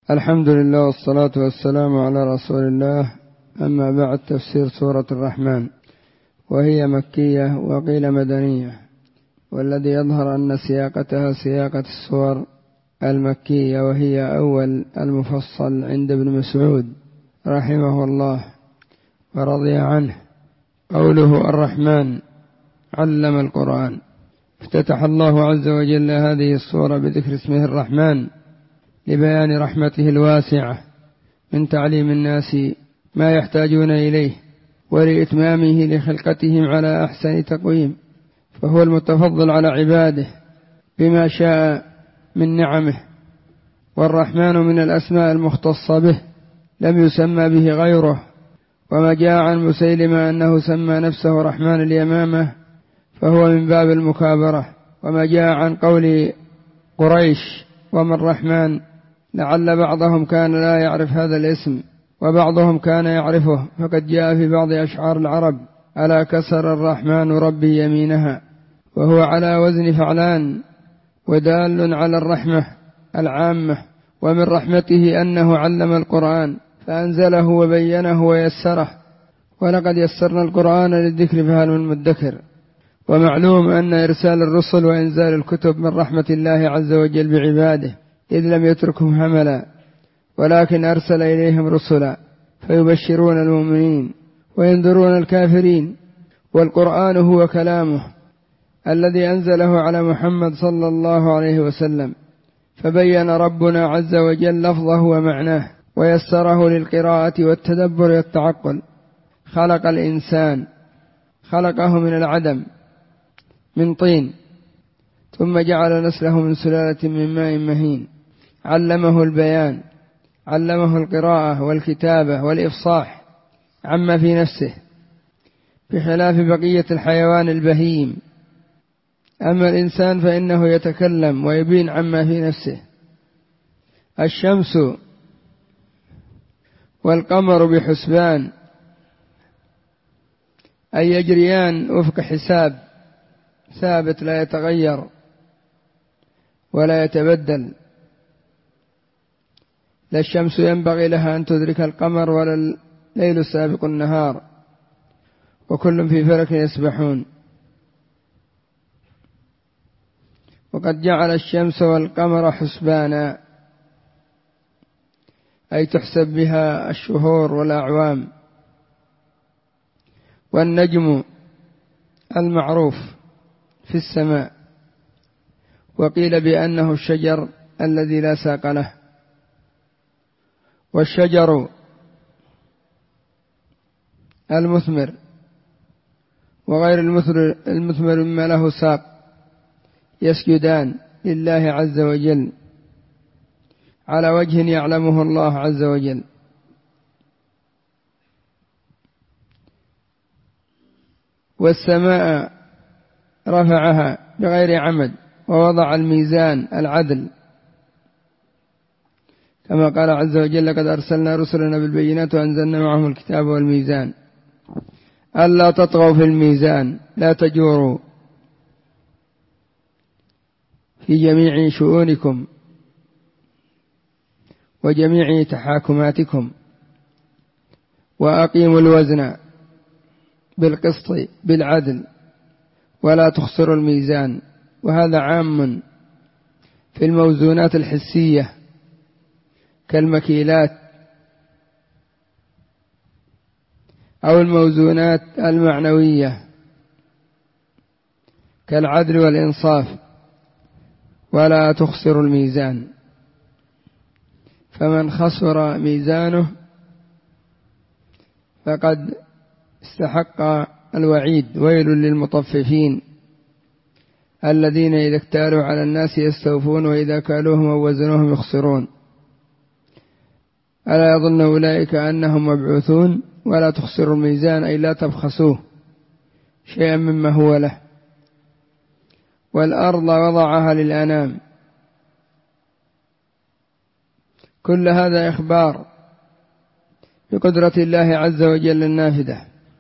الحمد لله والصلاة والسلام على رسول الله. أما بعد، تفسير سورة الرحمن، وهي مكية وقيل مدنية، والذي يظهر أن سياقتها سياقة السور المكية، وهي أول المفصل عند ابن مسعود رحمه الله ورضي عنه. قوله الرحمن علم القرآن. افتتح الله عز وجل هذه السورة بذكر اسمه الرحمن لبيان رحمته الواسعة من تعليم الناس ما يحتاجون إليه، ولإتمامه لخلقتهم على أحسن تقويم، فهو المتفضل على عباده بما شاء من نعمه. والرحمن من الأسماء المختصة به، لم يسمى به غيره. وما جاء عن مسيلمة أنه سمى نفسه رحمن اليمامة فهو من باب المكابرة. وما جاء عن قول قريش وما الرحمن، لعل بعضهم كان لا يعرف هذا الاسم وبعضهم كان يعرفه، فقد جاء في بعض أشعار العرب: ألا كسر الرحمن ربي يمينها، وهو على وزن فعلان ودال على الرحمة العامة. ومن رحمته أنه علم القرآن فأنزله وبينه ويسره، ولقد يسرنا القرآن للذكر فهل من مدكر. ومعلوم أن إرسال الرسل وإنزال الكتب من رحمة الله عز وجل بعباده، إذ لم يتركهم هملا، ولكن أرسل إليهم رسلا فيبشرون المؤمنين وينذرون الكافرين. والقرآن هو كلامه الذي أنزله على محمد صلى الله عليه وسلم، فبين ربنا عز وجل لفظه ومعناه ويسره للقراءة والتدبر والتعقل. خلق الإنسان، خلقه من العدم من طين، ثم جعل نسله من سلالة من ماء مهين. علمه البيان، علمه القراءة والكتابة والإفصاح عما في نفسه، بخلاف بقية الحيوان البهيم. أما الإنسان فإنه يتكلم ويبين عما في نفسه. الشمس والقمر بحسبان، أي يجريان وفق حساب ثابت لا يتغير ولا يتبدل. لا الشمس ينبغي لها أن تدرك القمر ولا الليل سابق النهار، وكل في فلك يسبحون. وقد جعل الشمس والقمر حسبانا، أي تحسب بها الشهور والأعوام. والنجم المعروف في السماء، وقيل بأنه الشجر الذي لا ساق له. والشجر المثمر وغير المثمر مما له ساق يسجدان لله عز وجل على وجه يعلمه الله عز وجل. والسماء رفعها بغير عمد ووضع الميزان العدل، كما قال عز وجل: لقد أرسلنا رسلنا بالبينات وأنزلنا معهم الكتاب والميزان ألا تطغوا في الميزان، لا تجوروا في جميع شؤونكم وجميع تحاكماتكم، وأقيموا الوزن بالقسط بالعدل ولا تخسروا الميزان. وهذا عام في الموزونات الحسية كالمكيلات أو الموزونات المعنوية كالعدل والإنصاف. ولا تخسروا الميزان، فمن خسر ميزانه فقد استحق الوعيد: ويل للمطففين الذين إذا اكتالوا على الناس يستوفون وإذا كالوهم أو وزنوهم يخسرون. ألا يظن أولئك أنهم مبعوثون. ولا تخسروا الميزان، أي لا تبخسوه شيئا مما هو له. والأرض وضعها للأنام. كل هذا إخبار بقدرة الله عز وجل النافذة.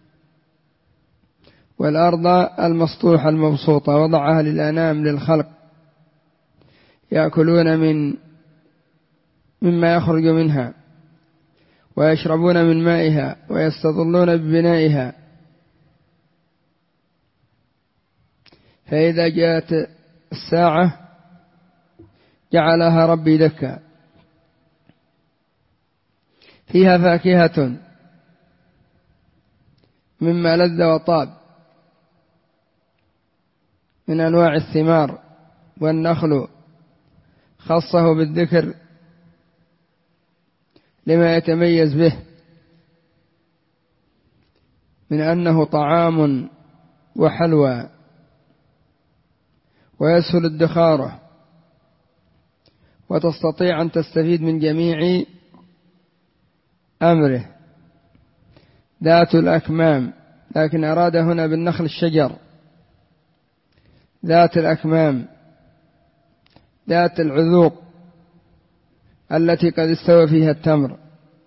والأرض المسطوحة المبسوطة وضعها للأنام للخلق، يأكلون من مما يخرج منها، ويشربون من مائها، ويستظلون ببنائها. فإذا جاءت الساعة جعلها ربي دكا، فيها فاكهة مما لذ وطاب من أنواع الثمار، والنخل خصه بالذكر لما يتميز به من أنه طعام وحلوى ويسهل ادخاره، وتستطيع أن تستفيد من جميع أمره. ذات الأكمام، لكن أراد هنا بالنخل الشجر، ذات الأكمام، ذات العذوق التي قد استوى فيها التمر.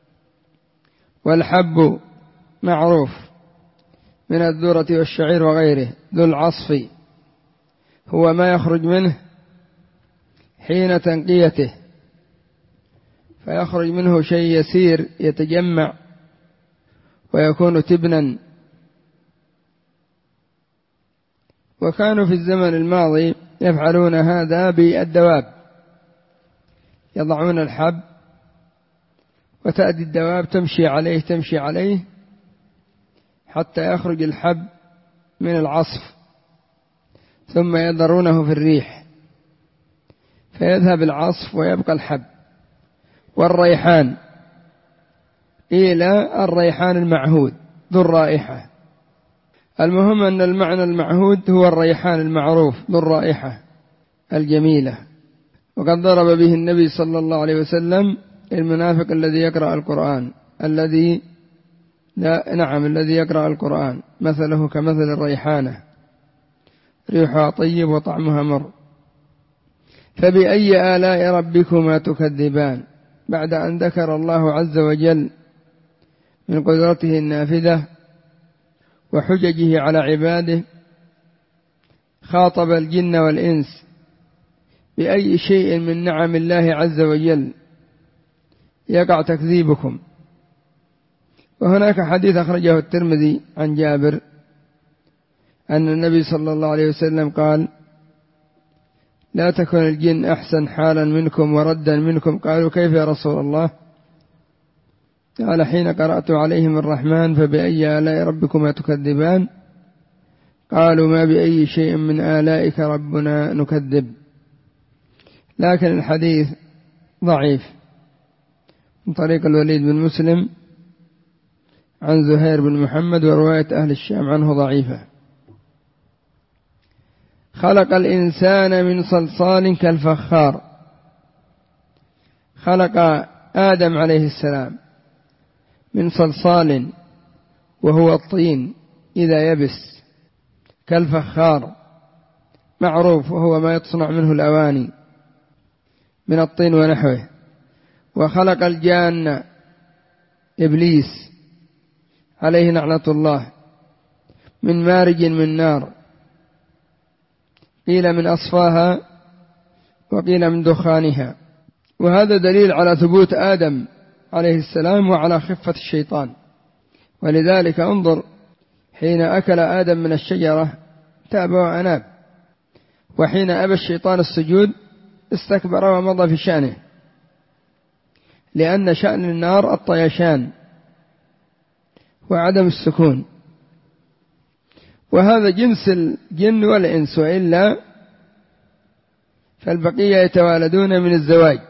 والحب معروف من الذرة والشعير وغيره. ذو العصف هو ما يخرج منه حين تنقيته، فيخرج منه شيء يسير يتجمع ويكون تبنا. وكانوا في الزمن الماضي يفعلون هذا بالدواب، يضعون الحب وتأتي الدواب تمشي عليه حتى يخرج الحب من العصف، ثم يضرونه في الريح فيذهب العصف ويبقى الحب. والريحان قيل الريحان المعهود ذو الرائحة. المهم أن المعنى المعهود هو الريحان المعروف ذو الرائحة الجميلة. وقد ضرب به النبي صلى الله عليه وسلم المنافق الذي يقرأ القرآن، الذي يقرأ القرآن مثله كمثل الريحانة ريحها طيب وطعمها مر. فبأي آلاء ربكما تكذبان؟ بعد أن ذكر الله عز وجل من قدرته النافذة وحججه على عباده، خاطب الجن والإنس بأي شيء من نعم الله عز وجل يقع تكذيبكم. وهناك حديث أخرجه الترمذي عن جابر أن النبي صلى الله عليه وسلم قال: لا تكن الجن أحسن حالا منكم وردا منكم. قالوا: كيف يا رسول الله؟ قال: حين قرأت عليهم الرحمن فبأي آلاء ربكما تكذبان؟ قالوا: ما بأي شيء من آلائك ربنا نكذب. لكن الحديث ضعيف من طريق الوليد بن مسلم عن زهير بن محمد، ورواية أهل الشام عنه ضعيفة. خلق الإنسان من صلصال كالفخار. خلق آدم عليه السلام من صلصال وهو الطين إذا يبس، كالفخار معروف وهو ما يتصنع منه الأواني من الطين ونحوه. وخلق الجان إبليس عليه لعنة الله من مارج من نار، قيل من أصفاها وقيل من دخانها. وهذا دليل على ثبوت آدم عليه السلام وعلى خفة الشيطان. ولذلك انظر حين أكل آدم من الشجرة تاب وأناب، وحين أبى الشيطان السجود استكبر ومضى في شأنه، لأن شأن النار الطيشان وعدم السكون. وهذا جنس الجن والإنس، وإلا فالبقية يتوالدون من الزواج.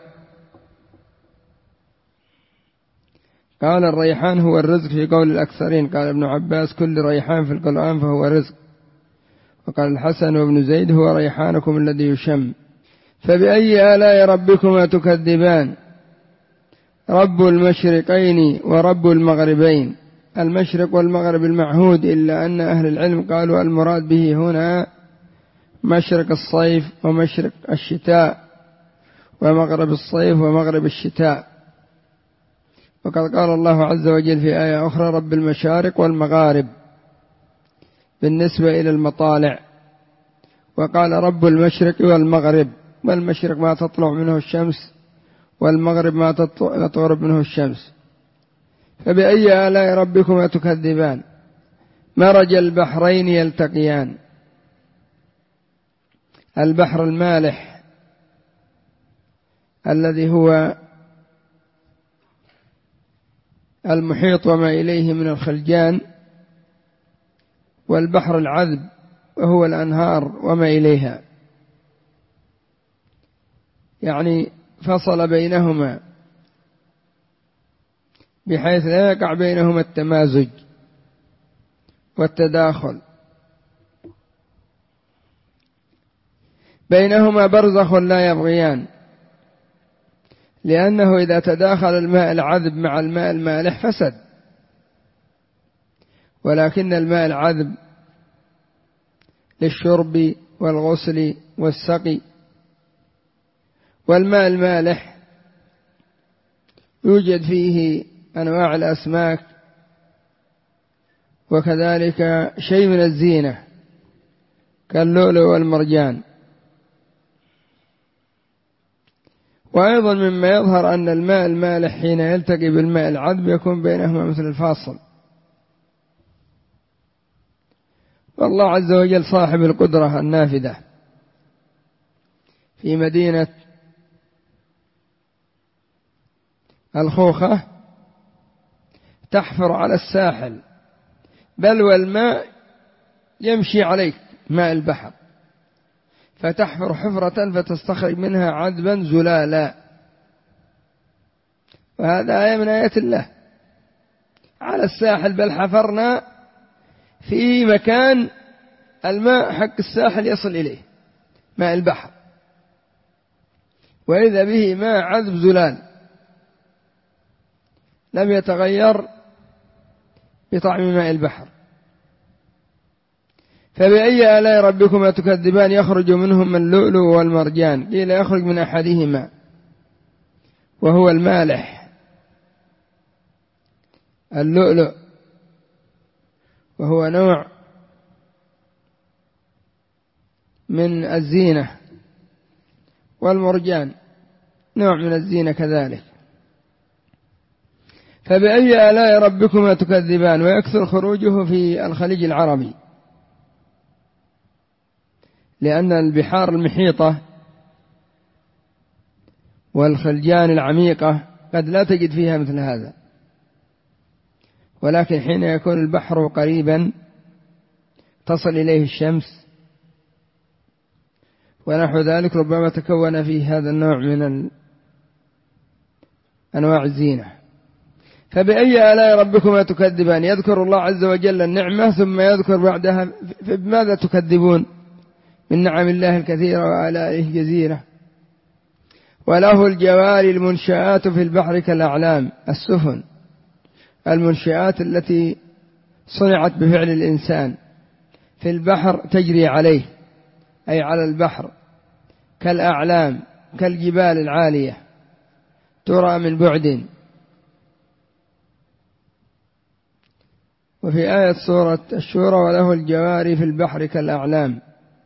قال: الريحان هو الرزق في قول الأكثرين. قال ابن عباس: كل ريحان في القرآن فهو رزق. وقال الحسن وابن زيد: هو ريحانكم الذي يشم. فبأي آلاء ربكما تكذبان؟ رب المشرقين ورب المغربين. المشرق والمغرب المعهود، إلا أن أهل العلم قالوا المراد به هنا مشرق الصيف ومشرق الشتاء، ومغرب الصيف ومغرب الشتاء. وقد قال الله عز وجل في آية أخرى: رب المشارق والمغارب بالنسبة إلى المطالع. وقال: رب المشرق والمغرب، والمشرق ما تطلع منه الشمس، والمغرب ما تغرب منه الشمس. فبأي آلاء ربكما تكذبان؟ مرج البحرين يلتقيان. البحر المالح الذي هو المحيط وما إليه من الخلجان، والبحر العذب وهو الأنهار وما إليها، يعني فصل بينهما بحيث لا يقع بينهما التمازج والتداخل، بينهما برزخ لا يبغيان، لأنه إذا تداخل الماء العذب مع الماء المالح فسد، ولكن الماء العذب للشرب والغسل والسقي، والماء المالح يوجد فيه أنواع الأسماك، وكذلك شيء من الزينة كاللؤلؤ والمرجان. وأيضا مما يظهر أن الماء المالح حين يلتقي بالماء العذب يكون بينهما مثل الفاصل. والله عز وجل صاحب القدرة النافذة في مدينة الخوخة تحفر على الساحل، بل والماء يمشي عليك ماء البحر، فتحفر حفرة فتستخرج منها عذبا زلالا، وهذا آية من آيات الله على الساحل. بل حفرنا في مكان الماء حق الساحل يصل إليه ماء البحر، وإذا به ماء عذب زلال لم يتغير بطعم ماء البحر. فبأي آلاء ربكما تكذبان؟ يخرج منهما اللؤلؤ والمرجان. قيل يخرج من أحدهما وهو المالح اللؤلؤ، وهو نوع من الزينة، والمرجان نوع من الزينة كذلك. فبأي آلاء ربكما تكذبان؟ ويكثر خروجه في الخليج العربي، لأن البحار المحيطة والخلجان العميقة قد لا تجد فيها مثل هذا، ولكن حين يكون البحر قريبا تصل إليه الشمس ونحو ذلك ربما تكون فيه هذا النوع من أنواع الزينة. فبأي آلاء ربكما تكذبان؟ يذكر الله عز وجل النعمة ثم يذكر بعدها بماذا تكذبون من نعم الله الكثيرة وآلائه الجزيرة. وله الجوار المنشآت في البحر كالأعلام، السفن المنشآت التي صنعت بفعل الإنسان في البحر تجري عليه، أي على البحر، كالأعلام كالجبال العالية ترى من بعد. وفي آية سورة الشورى وله الجوار في البحر كالأعلام،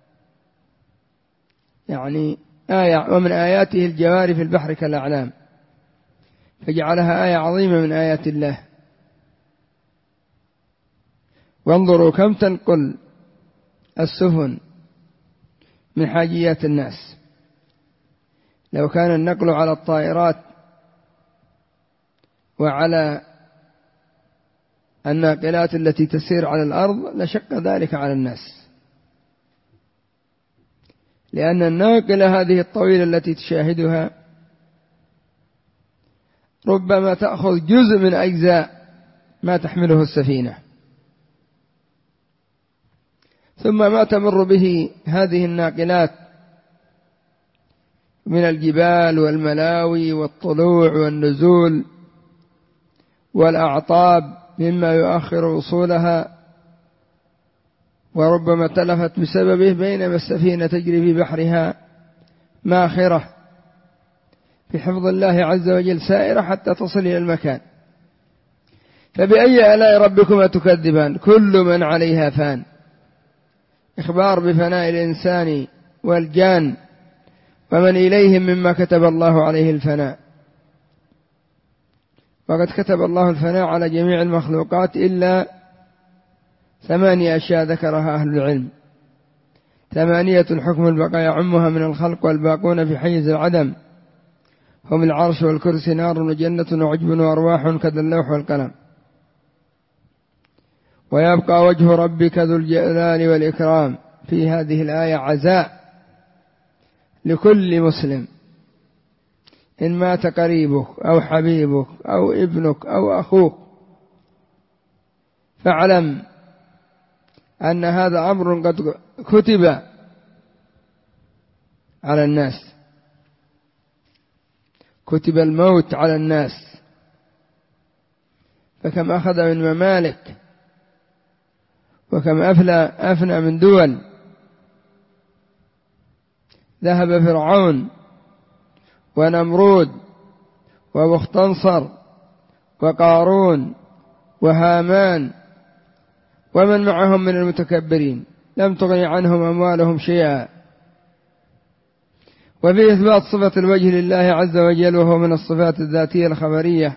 يعني آية ومن آياته الجوار في البحر كالأعلام، فجعلها آية عظيمة من آيات الله. وانظروا كم تنقل السفن من حاجيات الناس. لو كان النقل على الطائرات وعلى الناقلات التي تسير على الأرض لشق ذلك على الناس، لأن الناقلة هذه الطويلة التي تشاهدها ربما تأخذ جزء من أجزاء ما تحمله السفينة، ثم ما تمر به هذه الناقلات من الجبال والملاوي والطلوع والنزول والأعطاب مما يؤخر وصولها، وربما تلفت بسببه، بينما السفينة تجري في بحرها ماخرة بحفظ الله عز وجل سائرة حتى تصل إلى المكان. فبأي آلاء ربكما تكذبان؟ كل من عليها فان، إخبار بفناء الإنسان والجان ومن إليهم مما كتب الله عليه الفناء. وقد كتب الله الفناء على جميع المخلوقات إلا 8 أشياء ذكرها أهل العلم. 8 حكم البقاء يعمها من الخلق، والباقون في حيز العدم هم العرش والكرسي نار وجنة وعجب وأرواح كذا اللوح والقلم. ويبقى وجه ربك ذو الجلال والإكرام. في هذه الآية عزاء لكل مسلم إن مات قريبك أو حبيبك أو ابنك أو أخوك، فاعلم أن هذا أمر قد كتب على الناس، كتب الموت على الناس. فكم أخذ من ممالك، وكم أفنى من دول. ذهب فرعون ونمرود وبختنصر وقارون وهامان ومن معهم من المتكبرين، لم تغني عنهم أموالهم شيئا. وفي إثبات صفة الوجه لله عز وجل، وهو من الصفات الذاتية الخبرية.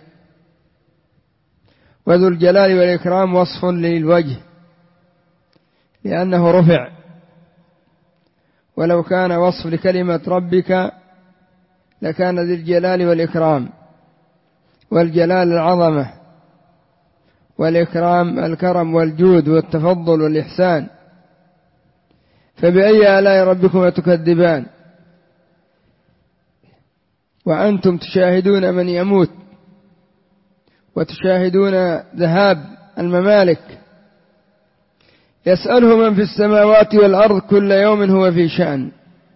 وذو الجلال والإكرام وصف للوجه لأنه رفع، ولو كان وصف لكلمة ربك لكان ذي الجلال والإكرام. والجلال العظمة، والإكرام الكرم والجود والتفضل والإحسان. فبأي آلاء ربكما تكذبان وأنتم تشاهدون من يموت، وتشاهدون ذهاب الممالك. يسأله من في السماوات والأرض كل يوم هو في شأن.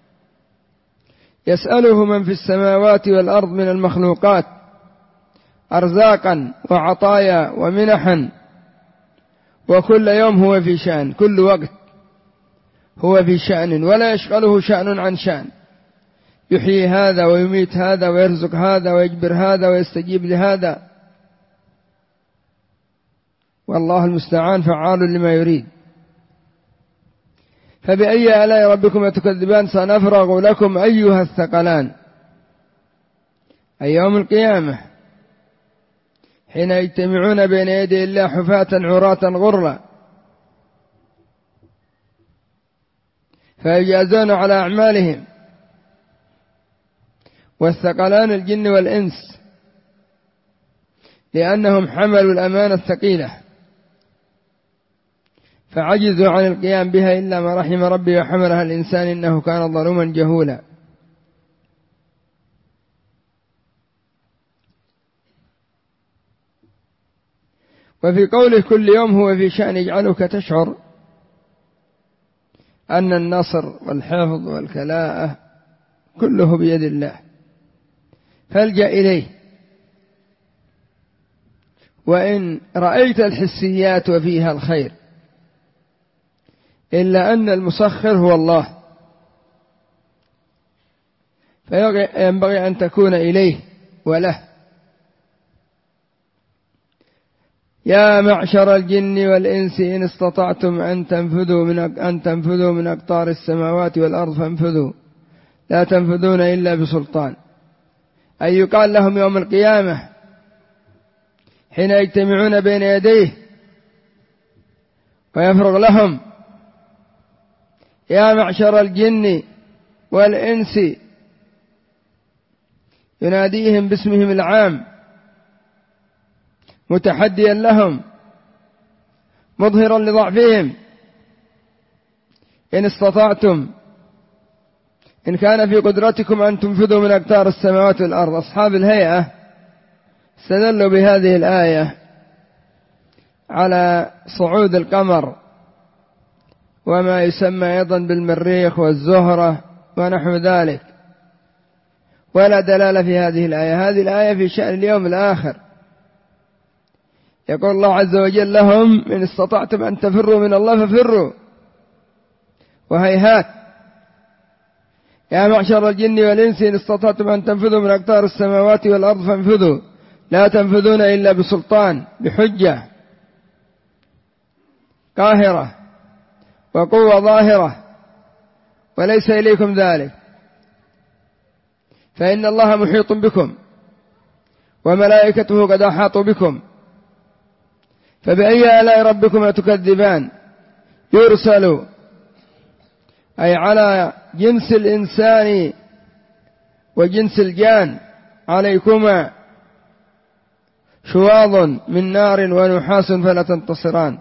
يسأله من في السماوات والأرض من المخلوقات أرزاقا وعطايا ومنحا، وكل يوم هو في شأن، كل وقت هو في شأن، ولا يشغله شأن عن شأن. يحيي هذا ويميت هذا ويرزق هذا ويجبر هذا ويستجيب لهذا، والله المستعان فعال لما يريد. فبأي آلاء ربكما تكذبان. سنفرغ لكم أيها الثقلان، أي يوم القيامة حين يجتمعون بين يدي الله حفاة عراة غرلا، فيجازون على أعمالهم. والثقلان الجن والإنس، لأنهم حملوا الأمانة الثقيلة فعجزوا عن القيام بها إلا ما رحم ربي وحملها الإنسان إنه كان ظلوما جهولا. وفي قوله كل يوم هو في شأن يجعلك تشعر أن النصر والحفظ والكلاءة كله بيد الله، فالجأ إليه. وإن رأيت الحسيات وفيها الخير، إلا أن المسخر هو الله، فينبغي أن تكون إليه وله. يا معشر الجن والإنس إن استطعتم أن تنفذوا من أقطار السماوات والأرض فانفذوا لا تنفذون إلا بسلطان. أي يقال لهم يوم القيامة حين يجتمعون بين يديه ويفرغ لهم: يا معشر الجن والإنس، يناديهم باسمهم العام متحديا لهم مظهرا لضعفهم: إن استطعتم، إن كان في قدرتكم أن تنفذوا من أقطار السماوات والأرض. أصحاب الهيئة استدلوا بهذه الآية على صعود القمر وما يسمى أيضا بالمريخ والزهرة ونحو ذلك، ولا دلالة في هذه الآية. هذه الآية في شأن اليوم الآخر. يقول الله عز وجل لهم: إن استطعتم أن تفروا من الله ففروا، وهيهات. يا معشر الجن والإنس إن استطعتم أن تنفذوا من أقطار السماوات والأرض فانفذوا لا تنفذون إلا بسلطان، بحجة قاهرة وقوة ظاهرة، وليس إليكم ذلك، فإن الله محيط بكم وملائكته قد أحاطوا بكم، فبأي آلاء ربكما تكذبان؟ يرسل أي على جنس الإنسان وجنس الجان عليكما شواظ من نار ونحاس فلا تنتصران،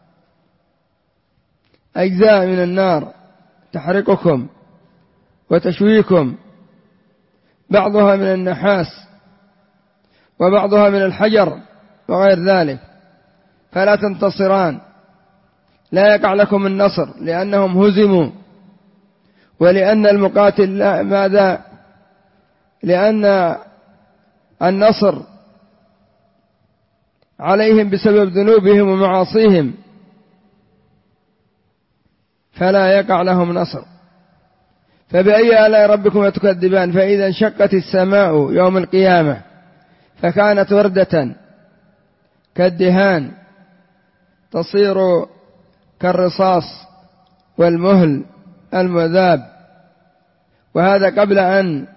أجزاء من النار تحرقكم وتشويكم، بعضها من النحاس وبعضها من الحجر وغير ذلك، فلا تنتصران، لا يقع لكم النصر لأنهم هزموا، ولأن المقاتل ماذا؟ لأن النصر عليهم بسبب ذنوبهم ومعاصيهم، فلا يقع لهم نصر. فبأي آلاء ربكما تكذبان؟ فإذا انشقت السماء يوم القيامة فكانت وردة كالدهان تصير كالرصاص والمهل المذاب، وهذا قبل أن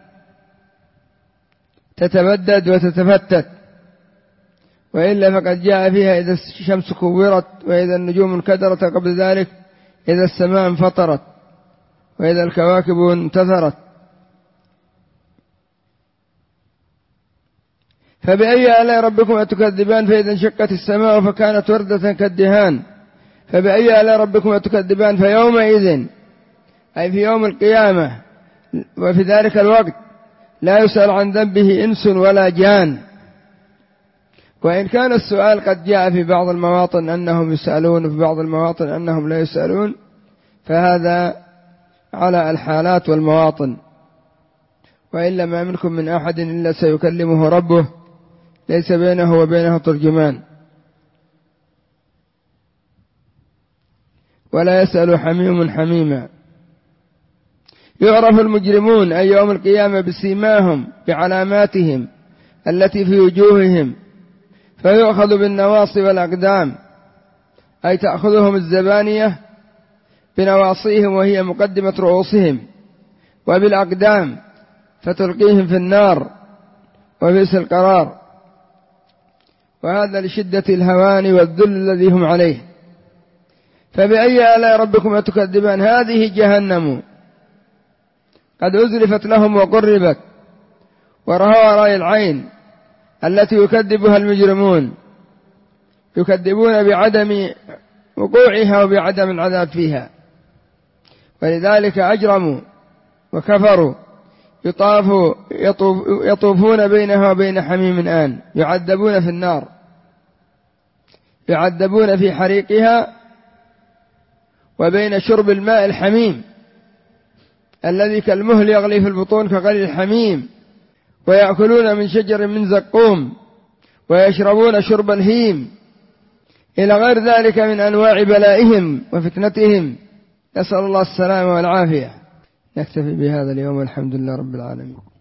تتبدد وتتفتت، وإلا فقد جاء فيها إذا الشمس كورت وإذا النجوم انكدرت، قبل ذلك إذا السماء انفطرت وإذا الكواكب انتثرت. فبأي آلاء ربكما تكذبان؟ فإذا انشقت السماء فكانت وردة كالدهان، فبأي آلاء ربكما تكذبان؟ فيومئذ أي في يوم القيامة وفي ذلك الوقت لا يسأل عن ذنبه إنس ولا جان، وإن كان السؤال قد جاء في بعض المواطن أنهم يسألون وفي بعض المواطن أنهم لا يسألون، فهذا على الحالات والمواطن، وإلا ما منكم من أحد إلا سيكلمه ربه ليس بينه وبينه ترجمان، ولا يسأل حميم حميما. يعرف المجرمون أي يوم القيامة بسيماهم بعلاماتهم التي في وجوههم، فيؤخذ بالنواصي والأقدام، أي تأخذهم الزبانية بنواصيهم وهي مقدمة رؤوسهم، وبالأقدام فتلقيهم في النار وبئس القرار، وهذا لشدة الهوان والذل الذي هم عليه. فبأي آلاء ربكما تكذبان؟ هذه جهنم قد أزلفت لهم وقربت، ورأوها رأي العين التي يكذبها المجرمون، يكذبون بعدم وقوعها وبعدم العذاب فيها، ولذلك أجرموا وكفروا. يطوفون بينها وبين حميم آن، يعذبون في النار، يعذبون في حريقها، وبين شرب الماء الحميم الذي كالمهل يغلي في البطون كغلي الحميم، ويأكلون من شجر من زقوم، ويشربون شرب الهيم، إلى غير ذلك من أنواع بلائهم وفتنتهم، نسأل الله السلامة والعافية. نكتفي بهذا اليوم، الحمد لله رب العالمين.